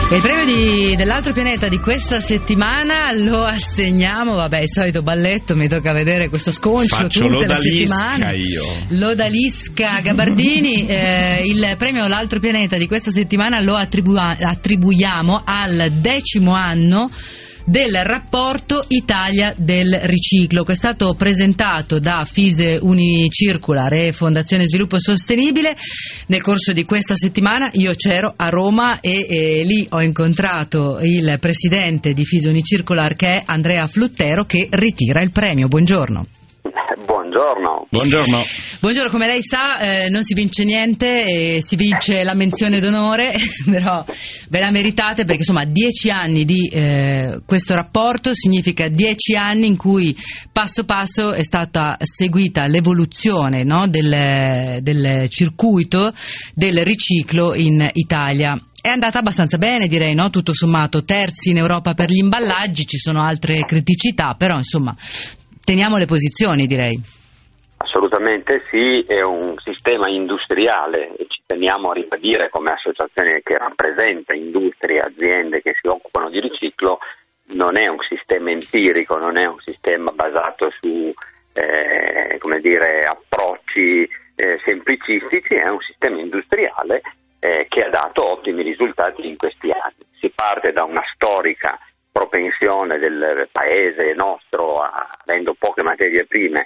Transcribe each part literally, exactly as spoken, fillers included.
E il premio di, dell'altro pianeta di questa settimana lo assegniamo, vabbè, il solito balletto, mi tocca vedere questo sconcio. Faccio tutte le settimane. io. L'Odalisca Gabardini, eh, il premio L'altro pianeta di questa settimana lo attribu- attribuiamo al decimo anno del rapporto Italia del riciclo, che è stato presentato da Fise Unicircular e Fondazione Sviluppo Sostenibile. Nel corso di questa settimana io c'ero a Roma e, e lì ho incontrato il presidente di Fise Unicircular, che è Andrea Fluttero, che ritira il premio. Buongiorno. Buongiorno. Buongiorno. Buongiorno, come lei sa eh, non si vince niente, eh, si vince la menzione d'onore, però ve la meritate perché insomma dieci anni di eh, questo rapporto significa dieci anni in cui passo passo è stata seguita l'evoluzione, no, del, del circuito del riciclo in Italia. È andata abbastanza bene, direi, no? Tutto sommato, terzi in Europa per gli imballaggi, ci sono altre criticità, però insomma teniamo le posizioni, direi. Assolutamente sì, è un sistema industriale e ci teniamo a ribadire come associazione che rappresenta industrie e aziende che si occupano di riciclo, non è un sistema empirico, non è un sistema basato su eh, come dire, approcci eh, semplicistici, è un sistema industriale eh, che ha dato ottimi risultati in questi anni. Si parte da una storica propensione del paese nostro, avendo poche materie prime,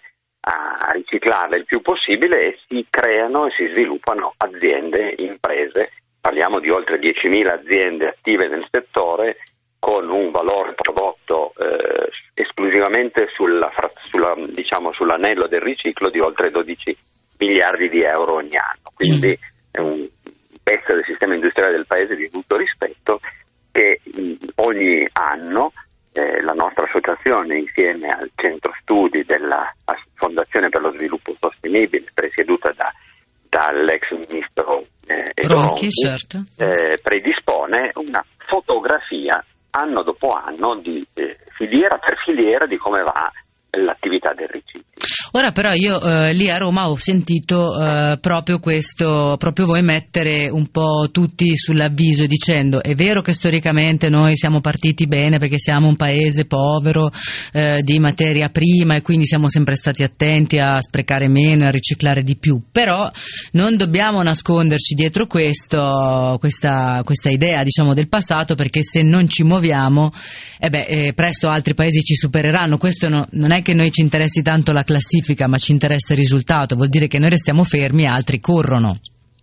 a riciclarle il più possibile, e si creano e si sviluppano aziende, imprese. Parliamo di oltre diecimila aziende attive nel settore con un valore prodotto eh, esclusivamente sulla, sulla, diciamo, sull'anello del riciclo di oltre dodici miliardi di euro ogni anno. Quindi mm. è un pezzo del sistema industriale del paese di tutto rispetto, che ogni anno eh, la nostra associazione, insieme al centro studi della Fondazione per lo Sviluppo Sostenibile, presieduta da, dall'ex ministro eh, Ronchi, certo. eh, predispone una fotografia anno dopo anno di eh, filiera per filiera di come va l'attività del riciclo. Ora però io eh, lì a Roma ho sentito eh, proprio questo, proprio voi mettere un po' tutti sull'avviso dicendo: è vero che storicamente noi siamo partiti bene perché siamo un paese povero eh, di materia prima e quindi siamo sempre stati attenti a sprecare meno e a riciclare di più, però non dobbiamo nasconderci dietro questo, questa, questa idea, diciamo, del passato, perché se non ci muoviamo eh beh, eh, presto altri paesi ci supereranno. Questo no, non è che noi ci interessi tanto la classifica, ma ci interessa il risultato, vuol dire che noi restiamo fermi e altri corrono.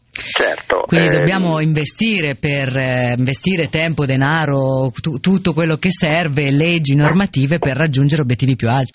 Certo. Quindi ehm... dobbiamo investire per eh, investire tempo, denaro, tu, tutto quello che serve, leggi, normative per raggiungere obiettivi più alti.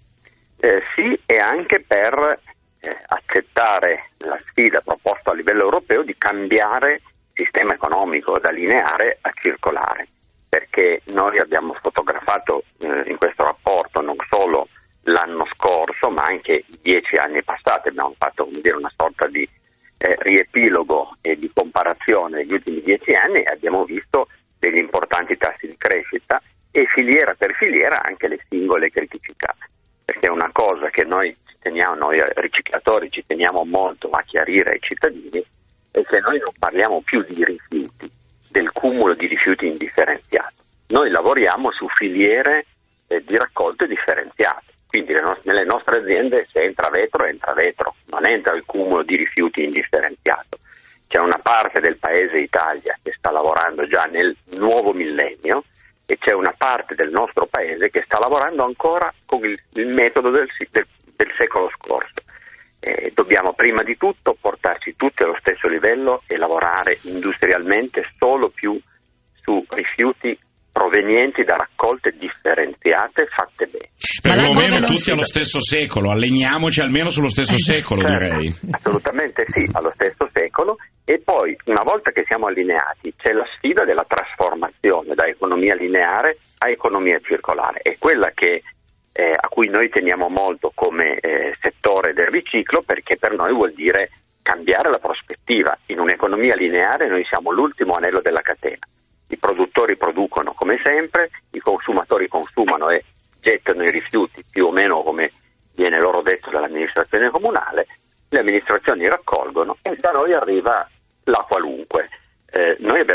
Eh, sì, e anche per eh, accettare la sfida proposta a livello europeo di cambiare il sistema economico da lineare a circolare, perché noi abbiamo fotografato eh, in questo rapporto non solo l'anno scorso ma anche i dieci anni passati. Abbiamo fatto, come dire, una sorta di eh, riepilogo e di comparazione degli ultimi dieci anni e abbiamo visto degli importanti tassi di crescita e filiera per filiera anche le singole criticità, perché è una cosa che noi ci teniamo, noi riciclatori ci teniamo molto a chiarire ai cittadini, è che noi non parliamo più di rifiuti, del cumulo di rifiuti indifferenziato. Noi lavoriamo su filiere eh, di raccolte differenziate, quindi le no- nelle nostre aziende se entra vetro entra vetro, non entra il cumulo di rifiuti indifferenziato. C'è una parte del paese Italia che sta lavorando già nel nuovo millennio e c'è una parte del nostro paese che sta lavorando ancora con il, il metodo del, del, del secolo scorso. Eh, dobbiamo prima di tutto portarci tutti allo stesso livello e lavorare industrialmente solo più su rifiuti provenienti da raccolte differenziate fatte bene. Perlomeno tutti allo stesso secolo, alleniamoci almeno sullo stesso secolo, certo, direi. Assolutamente sì, allo stesso secolo. E poi, una volta che siamo allineati, c'è la sfida della trasformazione da economia lineare a economia circolare. È quella che Eh, a cui noi teniamo molto come eh, settore del riciclo, perché per noi vuol dire cambiare la prospettiva. In un'economia lineare noi siamo l'ultimo anello della catena. I produttori producono come sempre, i consumatori consumano e gettano i rifiuti più o meno come viene loro detto dall'amministrazione comunale, le amministrazioni raccolgono e da noi arriva la qualunque. Eh, noi abbiamo bisogno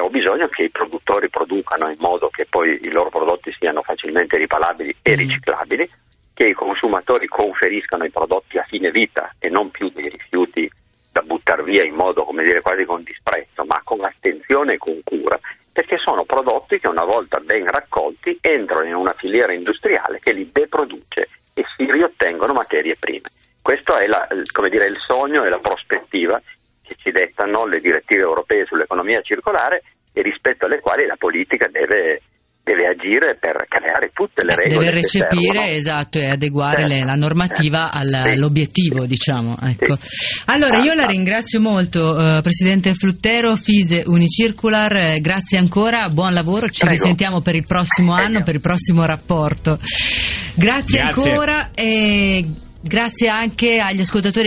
bisogno che i produttori producano in modo che poi i loro prodotti siano facilmente ripalabili e riciclabili, che i consumatori conferiscano i prodotti a fine vita e non più dei rifiuti da buttare via in modo, come dire, quasi con disprezzo, ma con attenzione e con cura, perché sono prodotti che una volta ben raccolti entrano in una filiera industriale che li deproduce e si riottengono materie prime. Questo è la, come dire, il sogno e la prospettiva che ci dettano le direttive europee sull'economia circolare e rispetto alle quali la politica deve, deve agire per creare tutte le regole. Deve recepire, che esatto, e adeguare certo, le, la normativa certo, al, sì. all'obiettivo, diciamo. Ecco. Sì. Allora, io Ah, la ringrazio molto, uh, Presidente Fluttero, Fise Unicircular, eh, grazie ancora, buon lavoro, ci Prego. risentiamo per il prossimo Prego. anno, per il prossimo rapporto. Grazie, Grazie. ancora e grazie anche agli ascoltatori